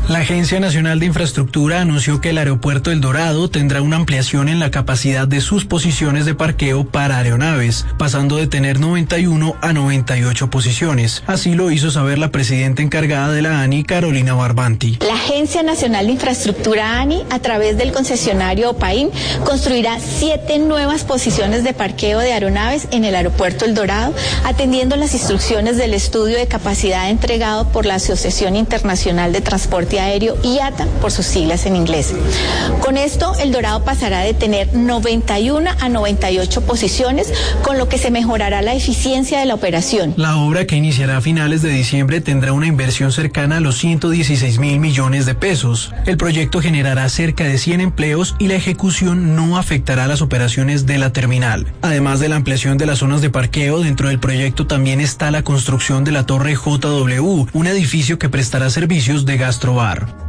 La Agencia Nacional de Infraestructura anunció que el aeropuerto El Dorado tendrá una ampliación en la capacidad de sus posiciones de parqueo para aeronaves, pasando de tener 91 a 98 posiciones. Así lo hizo saber la presidenta encargada de la ANI, Carolina Barbanti. La Agencia Nacional de Infraestructura ANI, a través del concesionario OPAIN, construirá 7 nuevas posiciones de parqueo de aeronaves en el aeropuerto El Dorado, atendiendo las instrucciones del estudio de capacidad entregado por la Asociación Internacional de Transporte Aéreo, IATA, por sus siglas en inglés. Con esto, El Dorado pasará de tener 91 a 98 posiciones, con lo que se mejorará la eficiencia de la operación. La obra, que iniciará a finales de diciembre, tendrá una inversión cercana a los 116.000 millones de pesos. El proyecto generará cerca de 100 empleos y la ejecución no afectará las operaciones de la terminal. Además de la ampliación de las zonas de parqueo, dentro del proyecto también está la construcción de la Torre JW, un edificio que prestará servicios de gastrobar.